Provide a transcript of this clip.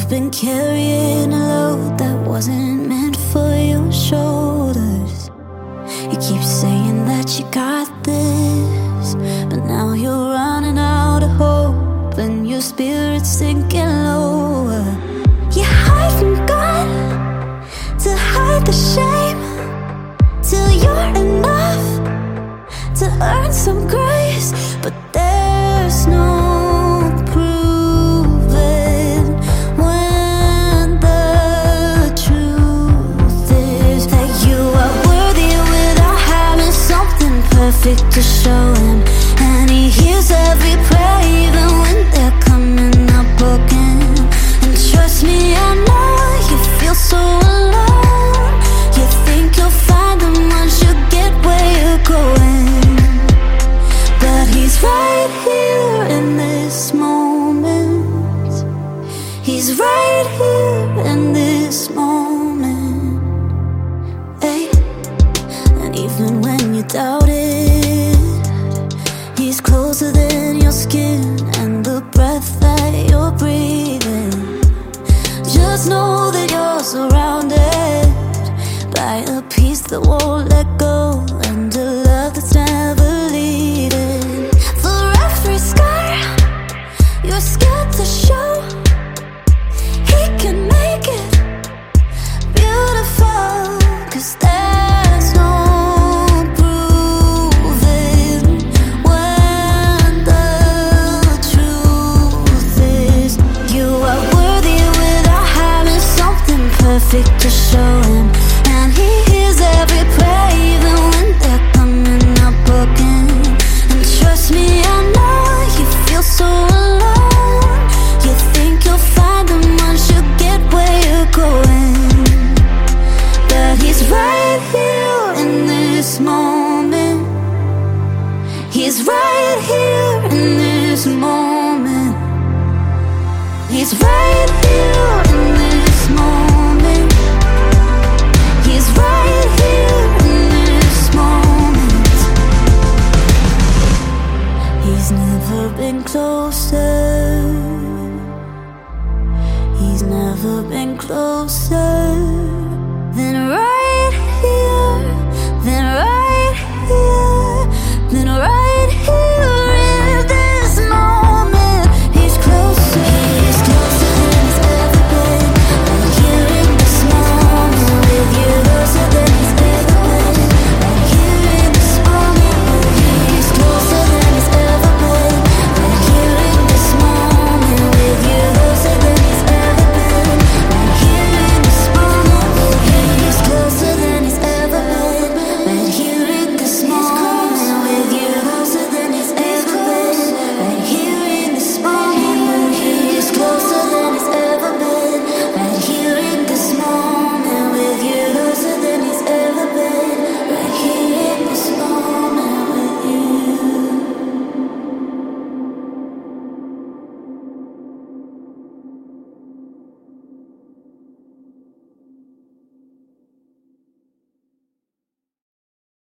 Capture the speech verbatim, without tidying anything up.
You've been carrying a load that wasn't meant for your shoulders. You keep saying that you got this, but now you're running out of hope and your spirit's sinking lower. You hide from God to hide the shame, till you're enough to earn some grace. But there's no proving when the truth is that you are worthy without having something perfect to show him. And he hears every prayer even when they're coming up broken. And trust me, I know you feel so alone. You think you'll find him once you get where you're going, but he's right here in this moment. He's right here in this moment. Hey. And even when you doubt it, he's closer than your skin and the breath that you're breathing. Just know that you're surrounded by a peace that won't let go, and a love that's never leaving. For every scar you're scared to show, he can make it beautiful. 'Cause there's no proving when the truth is you are worthy without having something perfect to show him. And he hears every prayer even when they're coming up broken. And trust me, I know you feel so alone. You think you'll find him once you get where you're going, but he's right here in this moment. He's right here in this moment. He's right here in this moment. He's right here in this moment. He's never been closer. He's never been closer than right